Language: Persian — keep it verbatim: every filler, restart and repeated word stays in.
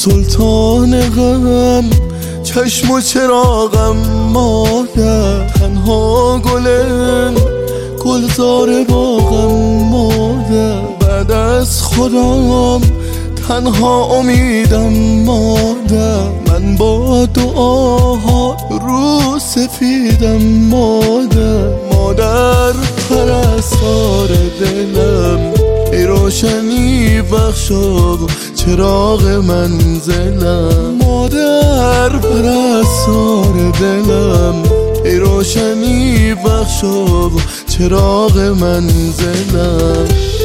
سلطان غم، چشم و چراغم مادر، تنها گلم گلزار باغم مادر، بعد از خودم تنها امیدم مادر، من با دعاها رو سفیدم مادر. مادر پرستار دلم، ای روشنی بخشا چراغ منزلم، مادر پرستار دلم، ای روشنی بخشا چراغ منزلم.